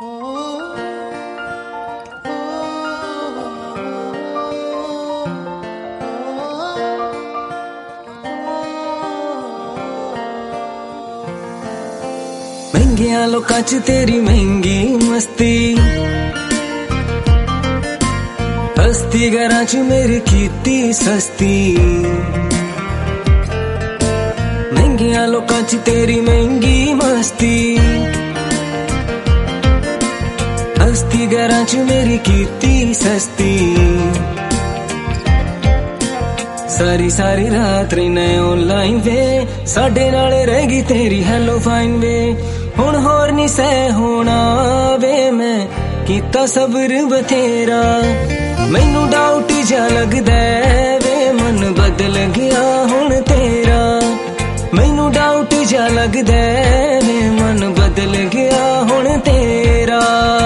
महंगिया लोकां च तेरी महंगी मस्ती, हस्ती घरां च मेरी कीती सस्ती। महंगिया लोकां च तेरी महंगी मस्ती, हस्ती घरां च मेरी कीती सस्ती। सारी सारी रात रहना ऑनलाइन वे, साडे नाल रहेगी तेरी हेलो फाइन वे। हुण होर नहीं सह होना वे, मैं कीता सब्र बथेरा। मैनू डाउट जा लगदा वे, मन बदल गया हुण तेरा। मैनू डाउट जा लगदा वे, मन बदल गया हुण तेरा।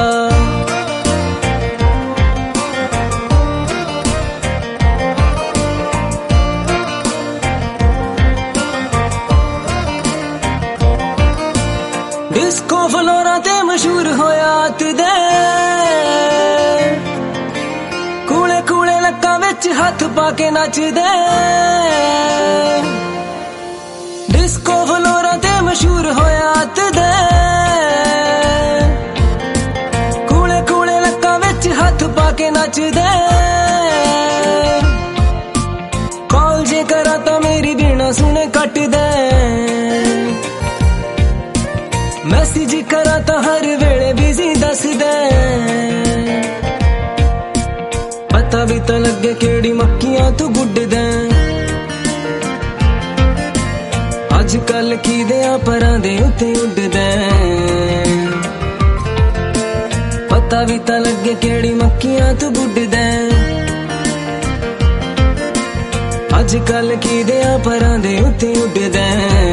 डिस्को फ्लोरा ते मशहूर होया दे, कूले कूले लक्कां विच हथ पाके नचदे। डिस्को फ्लोरा ते मशहूर होया दे, कूले कूले लक्कां विच हथ पाके नचदे। कॉल जे करा तां मेरी बिना सुने कट दे, मैसेज करा तो हर वेले बिजी दस दे। पता भी तो लगे केड़ी मक्खियां तू गुड दे। अज कल की दिया परां दे उत्ते उड दे। पता भी तो लगे केड़ी मक्खियां तू गुड दे। अज कल की दिया परां दे उत्ते उड दे।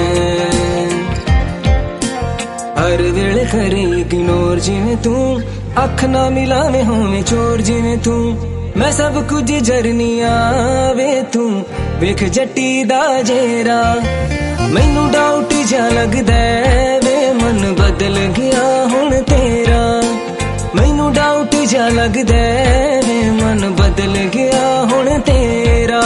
हर वेले करे इग्नोर जिवें तू, अख ना मिलावे होवे चोर जिवें तू। मैं सब कुछ जरनिया वे, तू वेख जट्टी दा जेरा। मैनू डाउट जा लगदा वे, मन बदल गया हुण तेरा। मैनू डाउट जा लगदा वे, मन बदल गया हुण तेरा।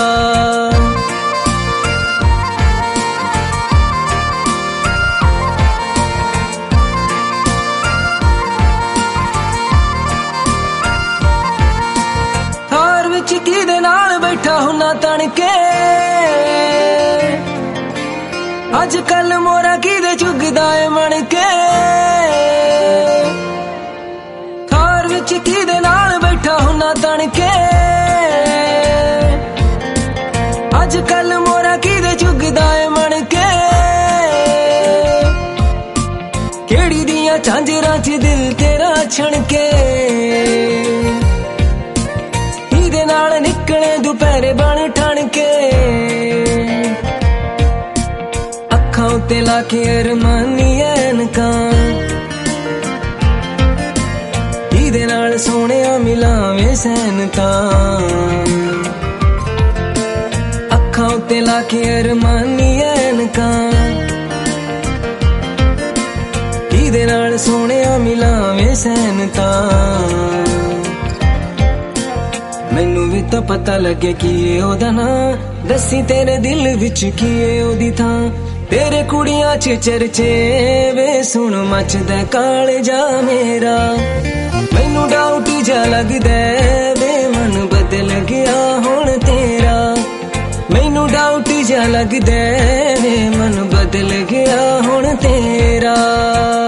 किदे नाल बैठा हुन्ना तन के, अज कल मोरा किदे चुगदा है मन के। थार विच किदे नाल बैठा हुन्ना तन के, अज कल मोरा किदे चुगदा है मन के। केड़ी दियां झांजरां च दिल तेरा छणके, नाल निकले दुपहरे बन ठण के। अखां उत्ते लाके अरमानी ऐनकां, इहदे नाल सोहणिया मिलावे सैनतां। अखां उत्ते लाके अरमानी ऐनकां, इहदे नाल सोहणिया मिलावे सैनतां। मैनू भी तो पता लगे कि ये ओदा ना, दसी तेरे दिल विच की ये ओदी थां। तेरे कुड़ियां च चर्चे वे, सुन मचदा कालजा मेरा। मैनू डाउट जा लगदा वे, मन बदल गया हुण तेरा। मैनू डाउट जा लगदा वे, मन बदल गया हुण तेरा।